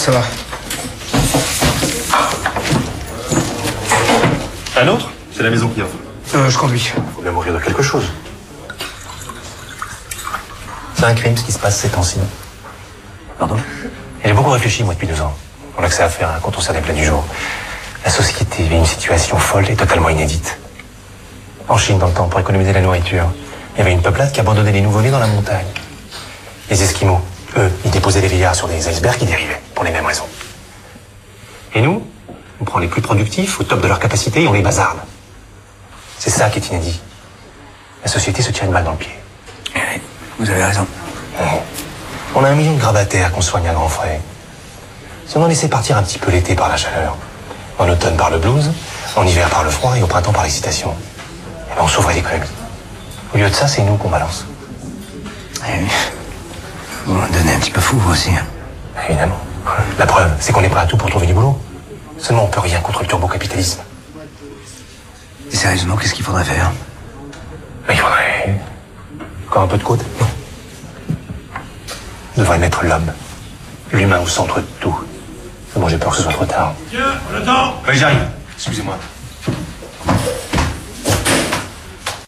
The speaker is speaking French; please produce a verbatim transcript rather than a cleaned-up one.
ça va. Un autre? C'est la maison qui offre. Euh, je conduis. Faut bien mourir de quelque chose. C'est un crime, ce qui se passe ces temps-ci. Pardon? J'ai beaucoup réfléchi, moi, depuis deux ans. On a que ça à faire hein, quand on sert des plats du jour. La société vit une situation folle et totalement inédite. En Chine, dans le temps, pour économiser la nourriture, il y avait une peuplade qui abandonnait les nouveau-nés dans la montagne. Les Esquimaux, eux, ils déposaient des vieillards sur des icebergs qui dérivaient, pour les mêmes raisons. Et nous, on prend les plus productifs, au top de leur capacité, et on les bazarde. C'est ça qui est inédit. La société se tire une balle dans le pied. Oui, vous avez raison. On a un million de grabataires qu'on soigne à grands frais. Si on en laissait partir un petit peu l'été par la chaleur, en automne par le blues, en hiver par le froid et au printemps par l'excitation, eh ben on sauverait l'économie. Au lieu de ça, c'est nous qu'on balance. Oui. Vous m'en donnez un petit peu fou, vous aussi. Hein. Évidemment. La preuve, c'est qu'on est prêt à tout pour trouver du boulot. Seulement, on peut rien contre le turbocapitalisme. Et sérieusement, qu'est-ce qu'il faudrait faire? Il faudrait... encore un peu de côte, non? On devrait mettre l'homme, l'humain au centre de tout. Bon, j'ai peur que ce soit trop tard. Tiens, on attend. Oui, j'arrive. Excusez-moi.